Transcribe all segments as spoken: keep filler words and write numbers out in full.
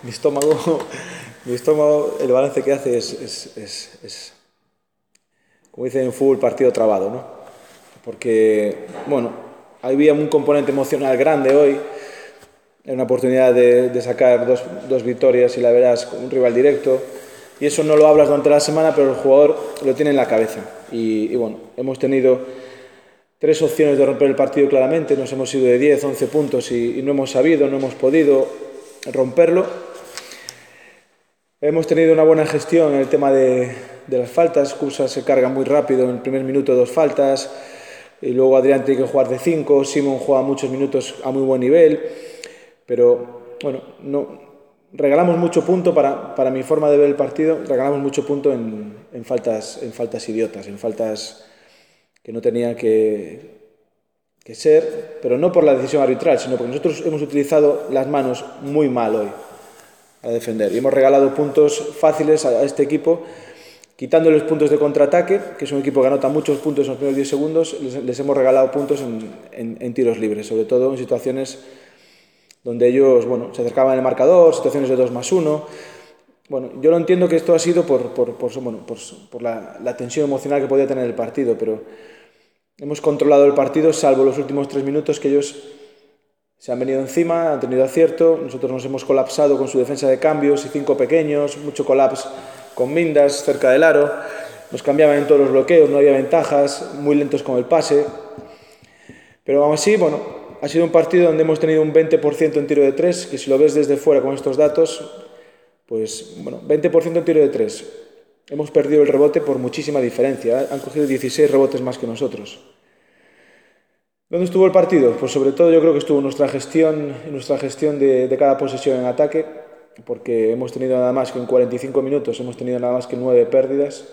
mi estómago, mi estómago, el balance que hace es, es, es, es, como dicen en fútbol, partido trabado, ¿no? Porque, bueno, había un componente emocional grande hoy, era una oportunidad de, de sacar dos, dos victorias y la verás con un rival directo, y eso no lo hablas durante la semana, pero el jugador lo tiene en la cabeza. Y, y bueno, hemos tenido tres opciones de romper el partido claramente, nos hemos ido de diez, once puntos y, y no hemos sabido, no hemos podido romperlo. Hemos tenido una buena gestión en el tema de, de las faltas. Cusa se carga muy rápido, en el primer minuto dos faltas, y luego Adrián tiene que jugar de cinco, Simon juega muchos minutos a muy buen nivel, pero bueno, no, regalamos mucho punto para, para mi forma de ver el partido, regalamos mucho punto en, en, faltas, en faltas idiotas, en faltas que no tenían que, que ser, pero no por la decisión arbitral, sino porque nosotros hemos utilizado las manos muy mal hoy a defender y hemos regalado puntos fáciles a este equipo, quitándoles puntos de contraataque, que es un equipo que anota muchos puntos en los primeros diez segundos, les, les hemos regalado puntos en, en, en tiros libres, sobre todo en situaciones donde ellos, bueno, se acercaban al marcador, situaciones de dos más uno. Bueno, yo lo entiendo que esto ha sido por, por, por, bueno, por, por la, la tensión emocional que podía tener el partido, pero hemos controlado el partido, salvo los últimos tres minutos que ellos se han venido encima, han tenido acierto, nosotros nos hemos colapsado con su defensa de cambios y cinco pequeños, mucho colapso con Mindas cerca del aro, nos cambiaban en todos los bloqueos, no había ventajas, muy lentos con el pase, pero aún así, bueno, ha sido un partido donde hemos tenido un veinte por ciento en tiro de tres, que si lo ves desde fuera con estos datos, pues bueno, veinte por ciento en tiro de tres. Hemos perdido el rebote por muchísima diferencia, han cogido dieciséis rebotes más que nosotros. ¿Dónde estuvo el partido? Pues sobre todo yo creo que estuvo en nuestra gestión, en nuestra gestión de, de cada posesión en ataque, porque hemos tenido nada más que en cuarenta y cinco minutos, hemos tenido nada más que nueve pérdidas.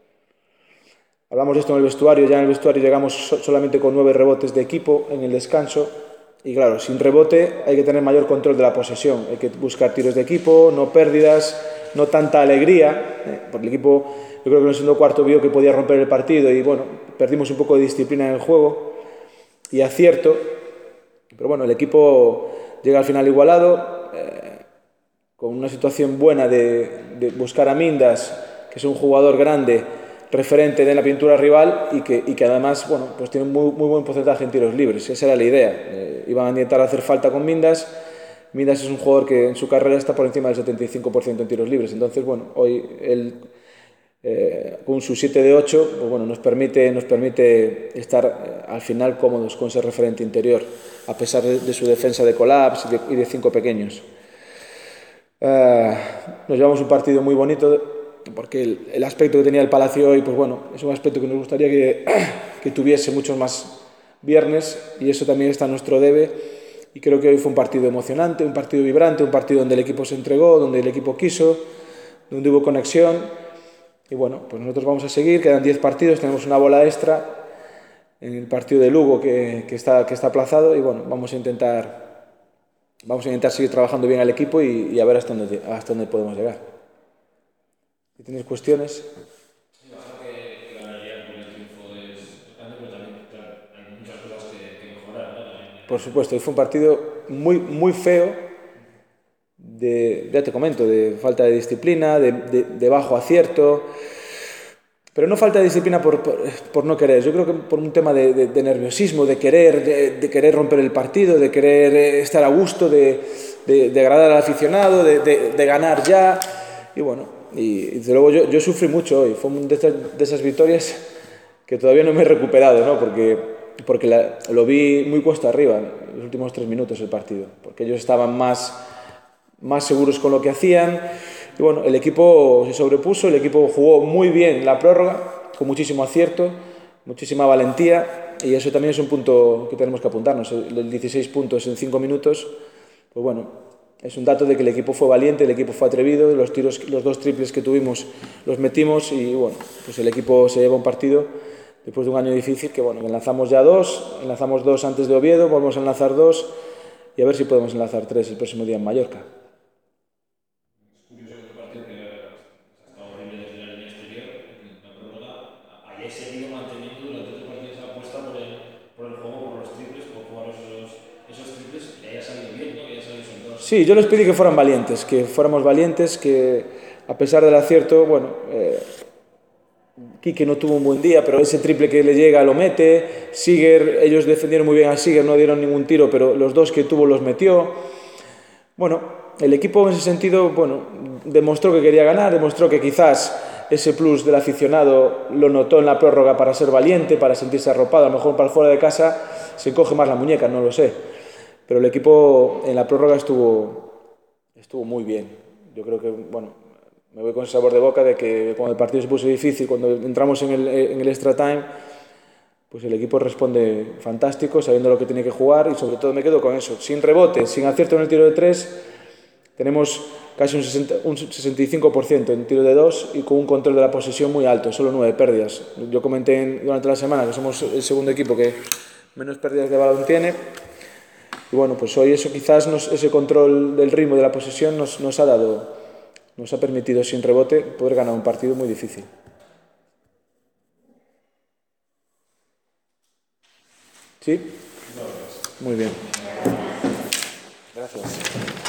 Hablamos de esto en el vestuario, ya en el vestuario llegamos solamente con nueve rebotes de equipo en el descanso, y claro, sin rebote hay que tener mayor control de la posesión, hay que buscar tiros de equipo, no pérdidas, no tanta alegría, eh, porque el equipo yo creo que en el segundo cuarto vio que podía romper el partido y bueno, perdimos un poco de disciplina en el juego y acierto, pero bueno, el equipo llega al final igualado, eh, con una situación buena de, de buscar a Mindas, que es un jugador grande, referente de la pintura rival y que, y que además, bueno, pues tiene un muy, muy buen porcentaje en tiros libres, esa era la idea, eh, iban a intentar hacer falta con Mindas. Mindas es un jugador que en su carrera está por encima del setenta y cinco por ciento en tiros libres, entonces bueno, hoy él Eh, con su siete de ocho, pues bueno, nos permite, nos permite estar eh, al final cómodos con ese referente interior, a pesar de, de su defensa de collapse y de, y de cinco pequeños. Eh, nos llevamos un partido muy bonito, porque el, el aspecto que tenía el Palacio hoy, pues bueno, es un aspecto que nos gustaría que, que tuviese muchos más viernes, y eso también está a nuestro debe, y creo que hoy fue un partido emocionante, un partido vibrante, un partido donde el equipo se entregó, donde el equipo quiso, donde hubo conexión. Y bueno, pues nosotros vamos a seguir, quedan diez partidos, tenemos una bola extra en el partido de Lugo que, que, está, que está aplazado y bueno, vamos a intentar, vamos a intentar seguir trabajando bien al equipo y, y a ver hasta dónde, hasta dónde podemos llegar. Si tienes cuestiones... Por supuesto, fue un partido muy, muy feo, de, ya te comento, de falta de disciplina, de, de, de bajo acierto, pero no falta de disciplina por, por, por no querer, yo creo que por un tema de, de, de nerviosismo, de querer, de, de querer romper el partido, de querer estar a gusto, de, de, de agradar al aficionado, de, de, de ganar ya, y bueno, y desde luego yo, yo sufrí mucho hoy, fue una de, de esas victorias que todavía no me he recuperado, ¿no? Porque, porque la, lo vi muy cuesta arriba en los últimos tres minutos del partido, porque ellos estaban más, más seguros con lo que hacían. Y bueno, el equipo se sobrepuso, el equipo jugó muy bien la prórroga, con muchísimo acierto, muchísima valentía, y eso también es un punto que tenemos que apuntarnos. El dieciséis puntos en cinco minutos, pues bueno, es un dato de que el equipo fue valiente, el equipo fue atrevido, los tiros, los dos triples que tuvimos los metimos y bueno, pues el equipo se lleva un partido después de un año difícil que bueno, enlazamos ya dos, enlazamos dos antes de Oviedo, volvemos a enlazar dos y a ver si podemos enlazar tres el próximo día en Mallorca. Sí, yo les pedí que fueran valientes, que fuéramos valientes, que a pesar del acierto, bueno, eh, Quique no tuvo un buen día, pero ese triple que le llega lo mete. Siger, ellos defendieron muy bien a Siger, no dieron ningún tiro, pero los dos que tuvo los metió. Bueno, el equipo en ese sentido, bueno, demostró que quería ganar, demostró que quizás ese plus del aficionado lo notó en la prórroga para ser valiente, para sentirse arropado. A lo mejor para fuera de casa se coge más la muñeca, no lo sé. Pero el equipo en la prórroga estuvo, estuvo muy bien. Yo creo que, bueno, me voy con ese sabor de boca de que cuando el partido se puso difícil, cuando entramos en el, en el extra time, pues el equipo responde fantástico, sabiendo lo que tiene que jugar, y sobre todo me quedo con eso. Sin rebote, sin acierto en el tiro de tres, tenemos casi un, sesenta, un sesenta y cinco por ciento en tiro de dos y con un control de la posesión muy alto, solo nueve pérdidas. Yo comenté en, durante la semana que somos el segundo equipo que menos pérdidas de balón tiene. Y bueno, pues hoy eso quizás nos, ese control del ritmo de la posesión nos, nos ha dado, nos ha permitido sin rebote poder ganar un partido muy difícil. ¿Sí? Muy bien. Gracias.